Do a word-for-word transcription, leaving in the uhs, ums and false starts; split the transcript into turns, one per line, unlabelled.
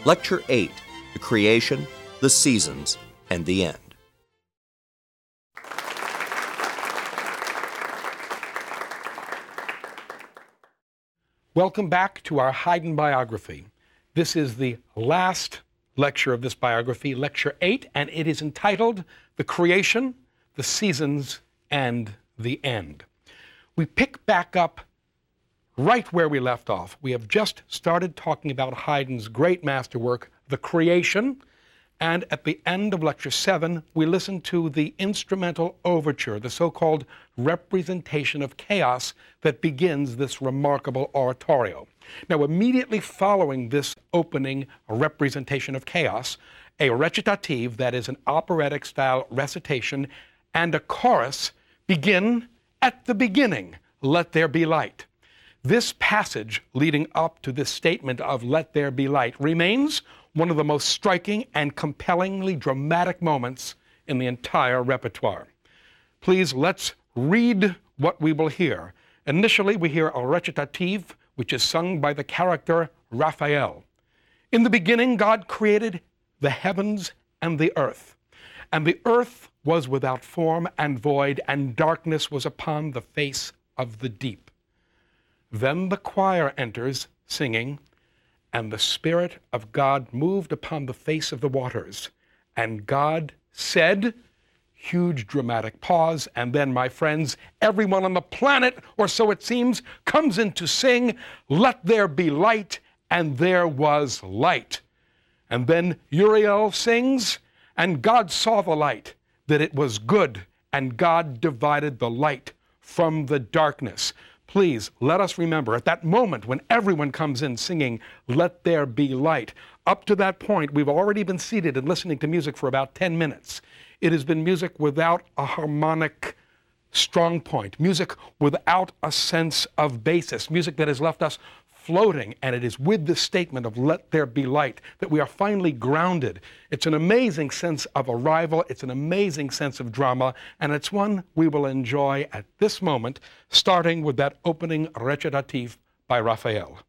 Lecture eight, The Creation, the Seasons, and the End.
Welcome back to our Haydn biography. This is the last lecture of this biography, Lecture eight, and it is entitled The Creation, the Seasons, and the End. We pick back up right where we left off. We have just started talking about Haydn's great masterwork, The Creation, and at the end of Lecture seven, we listened to the instrumental overture, the so-called representation of chaos that begins this remarkable oratorio. Now, immediately following this opening representation of chaos, a recitative, that is an operatic-style recitation, and a chorus begin at the beginning, "Let there be light." This passage leading up to this statement of "Let there be light" remains one of the most striking and compellingly dramatic moments in the entire repertoire. Please, let's read what we will hear. Initially, we hear a recitative, which is sung by the character Raphael. In the beginning, God created the heavens and the earth. And the earth was without form and void, and darkness was upon the face of the deep. Then the choir enters, singing, "And the Spirit of God moved upon the face of the waters. And God said," huge dramatic pause, and then, my friends, everyone on the planet, or so it seems, comes in to sing, "Let there be light," and there was light. And then Uriel sings, "And God saw the light, that it was good, and God divided the light from the darkness." Please, let us remember, at that moment when everyone comes in singing, "Let there be light," up to that point, we've already been seated and listening to music for about ten minutes. It has been music without a harmonic strong point, music without a sense of basis, music that has left us floating, and it is with this statement of "Let there be light" that we are finally grounded. It's an amazing sense of arrival, it's an amazing sense of drama, and it's one we will enjoy at this moment, starting with that opening recitative by Raphael.